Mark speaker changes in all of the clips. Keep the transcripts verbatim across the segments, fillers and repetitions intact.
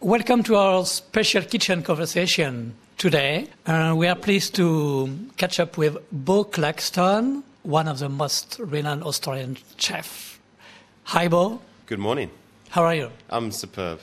Speaker 1: Welcome to our special kitchen conversation today. Uh, we are pleased to catch up with Bo Claxton, one of the most renowned Australian chefs. Hi, Bo.
Speaker 2: Good morning.
Speaker 1: How are you?
Speaker 2: I'm superb.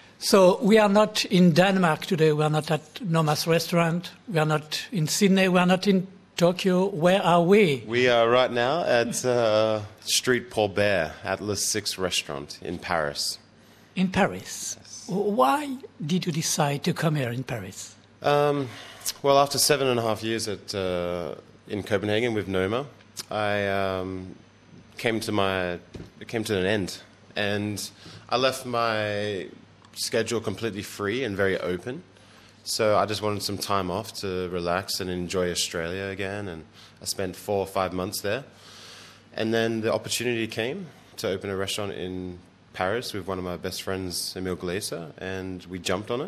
Speaker 1: So we are not in Denmark today. We are not at Noma's restaurant. We are not in Sydney. We are not in Tokyo. Where are we?
Speaker 2: We are right now at uh, Street Paulbert, Atlas six restaurant in Paris.
Speaker 1: In Paris. Yes. Why did you decide to come here in Paris?
Speaker 2: Um, well, after seven and a half years at uh, in Copenhagen with Noma, I um, came to my it came to an end, and I left my schedule completely free and very open. So I just wanted some time off to relax and enjoy Australia again, and I spent four or five months there. And then the opportunity came to open a restaurant in Paris with one of my best friends, Emile Glaser, and we jumped on it,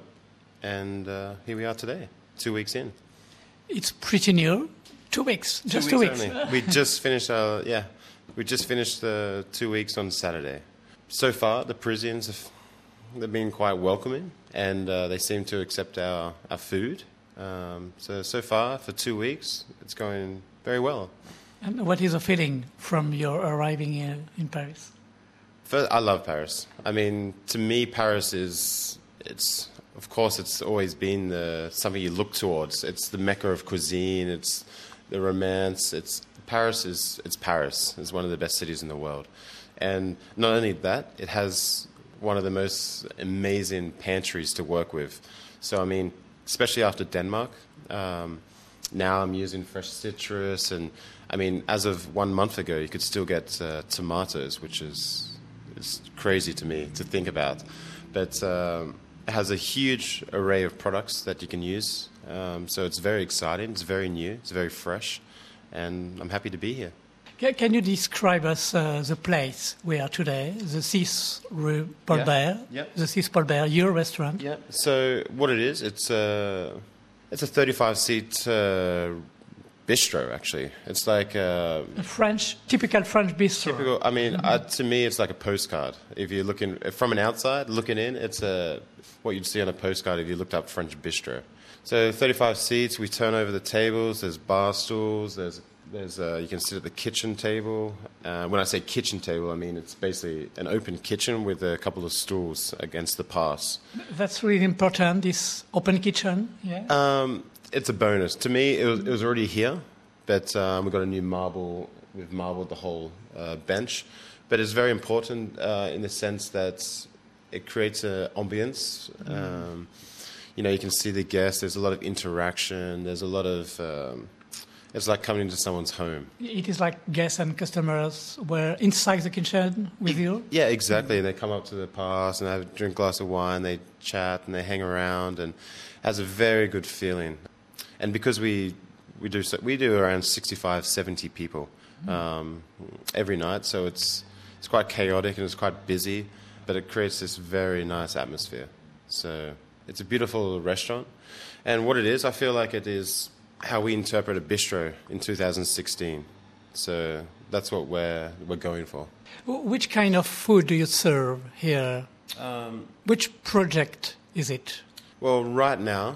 Speaker 2: and uh, here we are today, two weeks in.
Speaker 1: It's pretty new. Two weeks,
Speaker 2: two
Speaker 1: just
Speaker 2: weeks
Speaker 1: two weeks.
Speaker 2: Only. we just finished our, yeah, we just finished the two weeks on Saturday. So far, the Parisians have they've been quite welcoming, and uh, they seem to accept our, our food. Um, so, so far, for two weeks, it's going very well.
Speaker 1: And what is the feeling from your arriving here in Paris?
Speaker 2: First, I love Paris. I mean, to me, Paris is, it's, of course, it's always been the, something you look towards. It's the mecca of cuisine, it's the romance. It's Paris is, it's Paris. It's one of the best cities in the world. And not only that, it has one of the most amazing pantries to work with. So, I mean, especially after Denmark, um, now I'm using fresh citrus. And, I mean, as of one month ago, you could still get uh, tomatoes, which is, is crazy to me to think about. But um, it has a huge array of products that you can use. Um, so it's very exciting. It's very new. It's very fresh. And I'm happy to be here.
Speaker 1: Can you describe us uh, the place we are today, the six Rue Paulbert,
Speaker 2: yeah. Yep.
Speaker 1: the six Paulbert, your restaurant?
Speaker 2: Yeah. So what it is, it's a it's a thirty-five seat uh, bistro. Actually, it's like a,
Speaker 1: a French, typical French bistro.
Speaker 2: Typical. I mean,
Speaker 1: mm-hmm.
Speaker 2: uh, to me, it's like a postcard. If you're looking from an outside, looking in, it's a what you'd see on a postcard if you looked up French bistro. So thirty-five seats. We turn over the tables. There's bar stools. There's There's uh, you can sit at the kitchen table. Uh, when I say kitchen table, I mean it's basically an open kitchen with a couple of stools against the pass.
Speaker 1: That's really important, this open kitchen. Yeah.
Speaker 2: Um, it's a bonus. To me, it was, it was already here, but um, we got a new marble. We've marbled the whole uh, bench. But it's very important uh, in the sense that it creates an ambience. Mm. Um, you know, you can see the guests. There's a lot of interaction. There's a lot of... Um, It's like coming into someone's home.
Speaker 1: It is like guests and customers were inside the kitchen with you?
Speaker 2: Yeah, exactly. They come up to the pass and they have a drink, glass of wine, they chat and they hang around, and it has a very good feeling. And because we we do so, we do around sixty-five, seventy people um, every night, so it's it's quite chaotic and it's quite busy, but it creates this very nice atmosphere. So it's a beautiful restaurant, and what it is, I feel like it is how we interpret a bistro in two thousand sixteen. So that's what we're we're going for.
Speaker 1: Which kind of food do you serve here? Um, Which project is it?
Speaker 2: Well, right now,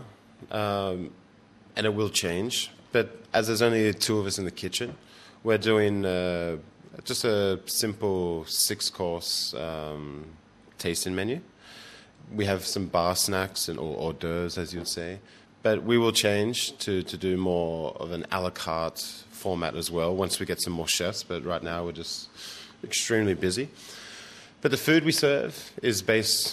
Speaker 2: um, and it will change, but as there's only two of us in the kitchen, we're doing uh, just a simple six-course um, tasting menu. We have some bar snacks and or hors d'oeuvres, as you'd say. But we will change to, to do more of an a la carte format as well once we get some more chefs. But right now we're just extremely busy. But the food we serve is based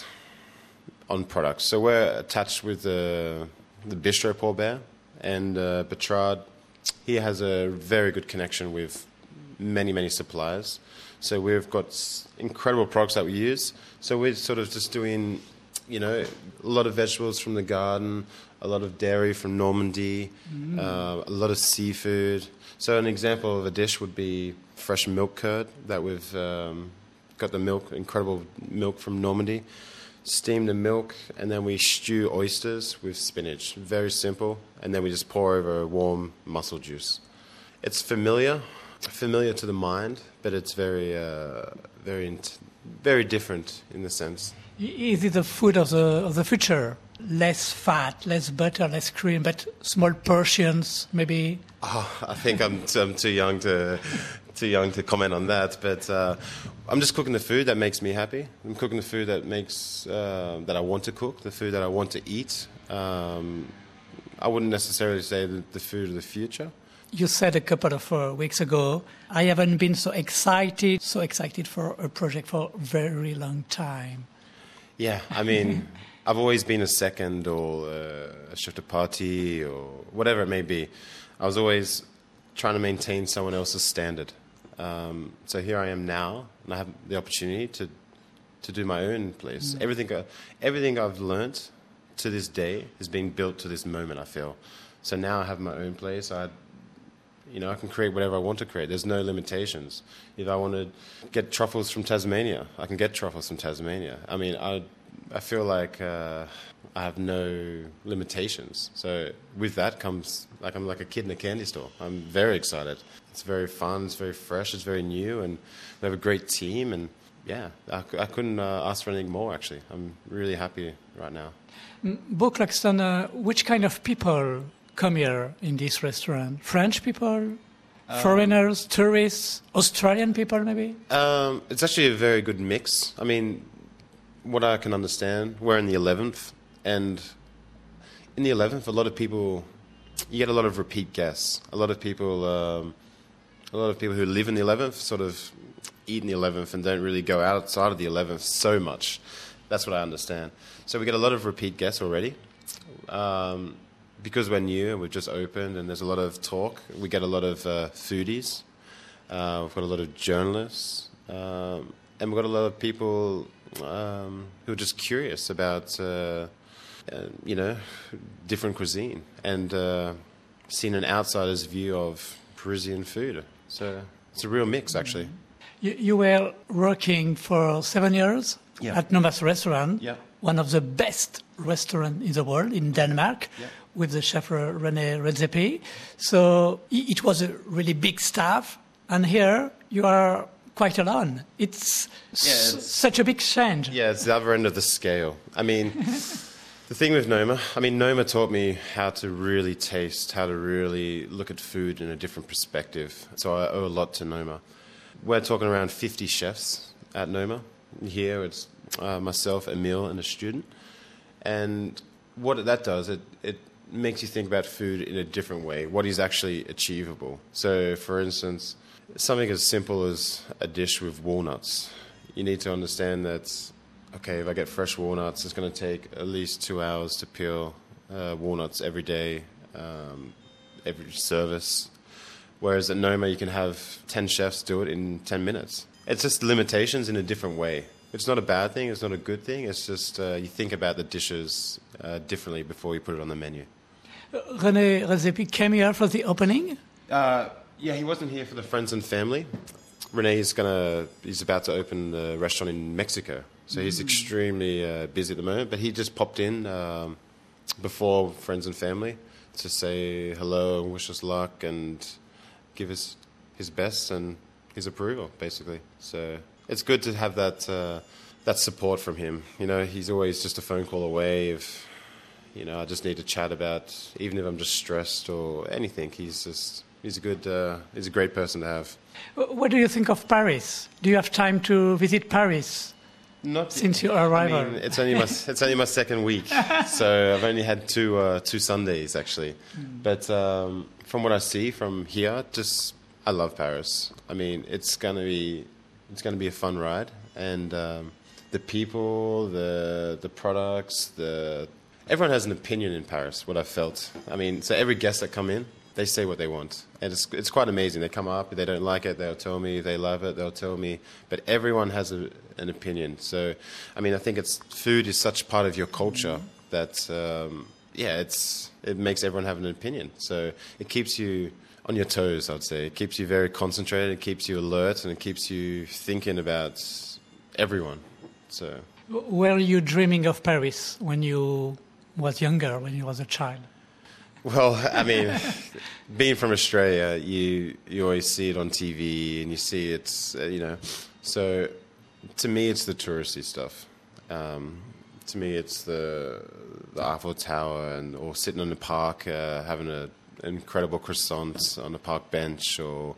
Speaker 2: on products. So we're attached with the, the Bistro Paulbert, and uh, Bertrand, he has a very good connection with many, many suppliers. So we've got incredible products that we use. So we're sort of just doing, you know, a lot of vegetables from the garden, a lot of dairy from Normandy, mm. uh, a lot of seafood. So an example of a dish would be fresh milk curd that we've um, got the milk, incredible milk from Normandy, steam the milk, and then we stew oysters with spinach. Very simple, and then we just pour over warm mussel juice. It's familiar, familiar to the mind, but it's very, uh, very, very different in the sense.
Speaker 1: Is it the food of the of the future? Less fat, less butter, less cream, but small portions, maybe.
Speaker 2: Oh, I think I'm, I'm too young to too young to comment on that. But uh, I'm just cooking the food that makes me happy. I'm cooking the food that makes uh, that I want to cook, the food that I want to eat. Um, I wouldn't necessarily say the, the food of the future.
Speaker 1: You said a couple of uh, weeks ago, I haven't been so excited, so excited for a project for a very long time.
Speaker 2: Yeah, I mean, I've always been a second or uh, a chef de partie or whatever it may be. I was always trying to maintain someone else's standard. Um, so here I am now, and I have the opportunity to to do my own place. Mm. Everything, uh, everything I've learnt to this day has been built to this moment, I feel. So now I have my own place. I, you know, I can create whatever I want to create. There's no limitations. If I want to get truffles from Tasmania, I can get truffles from Tasmania. I mean, I, I feel like uh, I have no limitations. So with that comes, like I'm like a kid in a candy store. I'm very excited. It's very fun. It's very fresh. It's very new, and we have a great team. And yeah, I, I couldn't uh, ask for anything more. Actually, I'm really happy right now.
Speaker 1: Bo Claxton, uh, which kind of people come here in this restaurant? French people, um, foreigners, tourists, Australian people maybe?
Speaker 2: Um, it's actually a very good mix. I mean, what I can understand, we're in the eleventh, and in the eleventh, a lot of people, you get a lot of repeat guests. A lot of people, um, a lot of people who live in the eleventh sort of eat in the eleventh and don't really go outside of the eleventh so much. That's what I understand. So we get a lot of repeat guests already. Um, because we're new, we've just opened, and there's a lot of talk. We get a lot of uh, foodies. Uh, we've got a lot of journalists. Um, and we've got a lot of people um, who are just curious about, uh, uh, you know, different cuisine and uh, seeing an outsider's view of Parisian food. So it's a real mix, actually.
Speaker 1: You, you were working for seven years
Speaker 2: yeah.
Speaker 1: at Noma's restaurant,
Speaker 2: yeah.
Speaker 1: one of the best restaurants in the world, in Denmark, yeah. with the chef René Redzepi. So it was a really big staff, and here you are quite alone. It's, yeah, it's s- such a big change.
Speaker 2: Yeah, it's the other end of the scale. I mean, the thing with Noma, I mean, Noma taught me how to really taste, how to really look at food in a different perspective. So I owe a lot to Noma. We're talking around fifty chefs at Noma. Here it's uh, myself, Emile, and a student. And what that does, it, it makes you think about food in a different way, what is actually achievable. So, for instance, something as simple as a dish with walnuts. You need to understand that, okay, if I get fresh walnuts, it's going to take at least two hours to peel uh, walnuts every day, um, every service. Whereas at Noma, you can have ten chefs do it in ten minutes. It's just limitations in a different way. It's not a bad thing. It's not a good thing. It's just uh, you think about the dishes uh, differently before you put it on the menu.
Speaker 1: René Redzepi came here for the opening?
Speaker 2: Uh, yeah, he wasn't here for the friends and family. René's gonna, he's about to open the restaurant in Mexico. So he's mm. extremely uh, busy at the moment. But he just popped in um, before friends and family to say hello and wish us luck and give us his best and his approval, basically. So it's good to have that uh, that support from him. You know, he's always just a phone call away. If you know, I just need to chat about, even if I'm just stressed or anything. He's just he's a good uh, he's a great person to have.
Speaker 1: What do you think of Paris? Do you have time to visit Paris?
Speaker 2: Not
Speaker 1: since your arrival.
Speaker 2: I mean, it's only my it's only my second week, so I've only had two uh, two Sundays actually. Mm. But um, from what I see from here, just I love Paris. I mean, it's gonna be it's gonna be a fun ride, and um, the people, the the products, the everyone has an opinion in Paris. What I've felt. I mean, so every guest that come in, they say what they want, and it's it's quite amazing. They come up, if they don't like it, they'll tell me. If they love it, they'll tell me. But everyone has a, an opinion. So, I mean, I think it's food is such part of your culture that um, yeah, it's it makes everyone have an opinion. So it keeps you on your toes. I'd say it keeps you very concentrated. It keeps you alert, and it keeps you thinking about everyone. So,
Speaker 1: were you dreaming of Paris when you was younger, when you was a child?
Speaker 2: Well, I mean, being from Australia, you you always see it on T V and you see it's, uh, you know, so to me it's the touristy stuff. Um, to me, it's the the Eiffel Tower, and or sitting in the park uh, having a, an incredible croissant on a park bench, or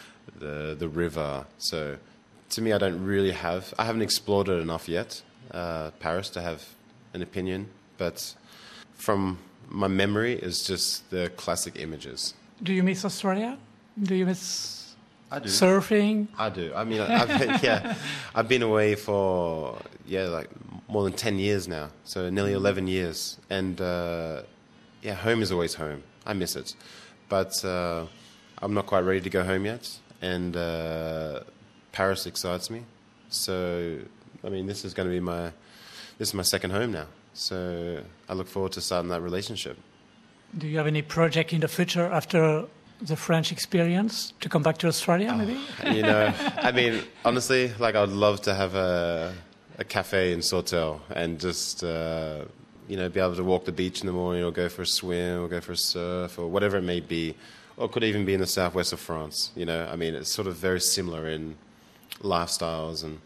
Speaker 2: the the river. So, to me, I don't really have. I haven't explored it enough yet, uh, Paris, to have an opinion. But from my memory, is just the classic images.
Speaker 1: Do you miss Australia? Do you miss
Speaker 2: I do.
Speaker 1: surfing?
Speaker 2: I do. I mean, I've been, yeah, I've been away for yeah, like more than ten years now. So nearly eleven years, and uh, yeah, home is always home. I miss it, but uh, I'm not quite ready to go home yet. And uh, Paris excites me. So I mean, this is going to be my this is my second home now. So I look forward to starting that relationship.
Speaker 1: Do you have any project in the future after the French experience to come back to Australia, maybe?
Speaker 2: Oh, you know, I mean, honestly, like I'd love to have a a cafe in Sauterre and just uh, you know, be able to walk the beach in the morning, or go for a swim, or go for a surf, or whatever it may be, or it could even be in the southwest of France. You know, I mean, it's sort of very similar in lifestyles, and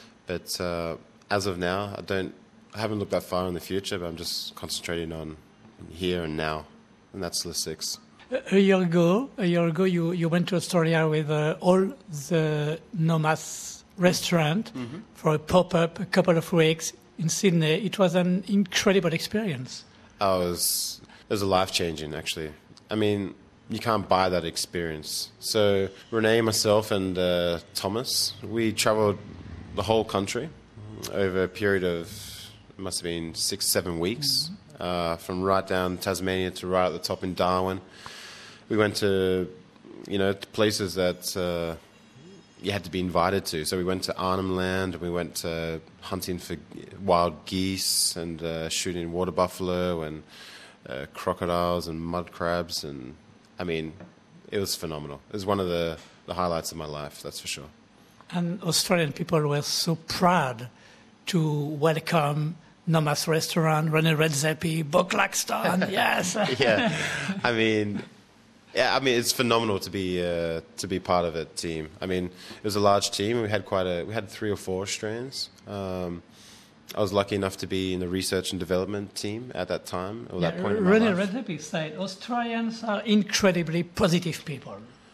Speaker 2: but uh, as of now, I don't. I haven't looked that far in the future, but I'm just concentrating on here and now, and that's the six.
Speaker 1: A year ago, a year ago, you, you went to Australia with uh, all the Nomas restaurant mm-hmm. for a pop-up a couple of weeks in Sydney. It was an incredible experience.
Speaker 2: Oh, it was, it was a life-changing, actually. I mean, you can't buy that experience. So Renee, myself, and uh, Thomas, we travelled the whole country over a period of, it must have been six, seven weeks, mm-hmm. uh, from right down Tasmania to right at the top in Darwin. We went to, you know, to places that uh, you had to be invited to. So we went to Arnhem Land, and we went uh, hunting for wild geese, and uh, shooting water buffalo, and uh, crocodiles and mud crabs. And I mean, it was phenomenal. It was one of the, the highlights of my life, that's for sure.
Speaker 1: And Australian people were so proud to welcome Nomas Restaurant, René Redzepi, Bo Claxton, yes.
Speaker 2: Yeah, I mean... Yeah, I mean, it's phenomenal to be uh, to be part of a team. I mean, it was a large team. We had quite a we had three or four Australians. Um, I was lucky enough to be in the research and development team at that time, or
Speaker 1: yeah,
Speaker 2: that point in my
Speaker 1: René
Speaker 2: life.
Speaker 1: Redzepi said Australians are incredibly positive people.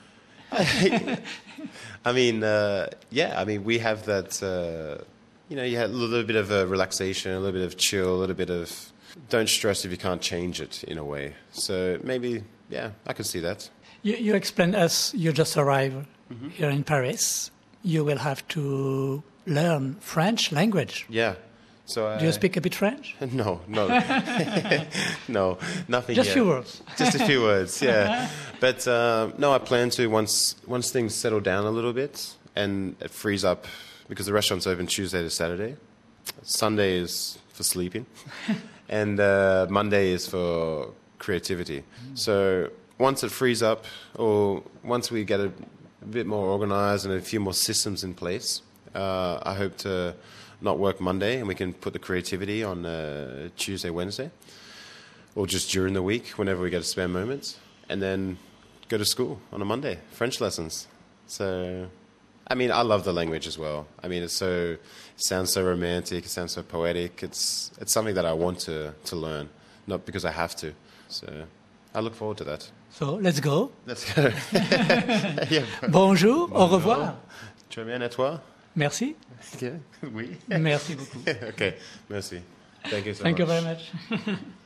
Speaker 2: I mean, uh, yeah, I mean, we have that. Uh, you know, you had a little bit of a relaxation, a little bit of chill, a little bit of don't stress if you can't change it in a way. So maybe. Yeah, I can see that.
Speaker 1: You, you explained us, you just arrived
Speaker 2: mm-hmm.
Speaker 1: here in Paris. You will have to learn French language.
Speaker 2: Yeah. So I,
Speaker 1: do you speak a bit French?
Speaker 2: No, no. No, nothing
Speaker 1: Just a
Speaker 2: yet.
Speaker 1: few words.
Speaker 2: Just a few words, yeah. But uh, no, I plan to once once things settle down a little bit and it frees up, because the restaurant's open Tuesday to Saturday. Sunday is for sleeping. And uh, Monday is for creativity. Mm. So once it frees up, or once we get a, a bit more organized and a few more systems in place, uh, I hope to not work Monday, and we can put the creativity on uh, Tuesday, Wednesday, or just during the week whenever we get a spare moment, and then go to school on a Monday, French lessons. So, I mean, I love the language as well. I mean, it's so it sounds so romantic, it sounds so poetic. It's it's something that I want to to learn, not because I have to. So I look forward to that.
Speaker 1: So let's go.
Speaker 2: Let's go. Yeah.
Speaker 1: Bonjour,
Speaker 2: Bonjour,
Speaker 1: au revoir.
Speaker 2: Tu vas bien, et toi?
Speaker 1: Merci.
Speaker 2: Okay. Oui.
Speaker 1: Merci beaucoup.
Speaker 2: Okay, merci. Thank you so
Speaker 1: Thank
Speaker 2: much.
Speaker 1: you very much.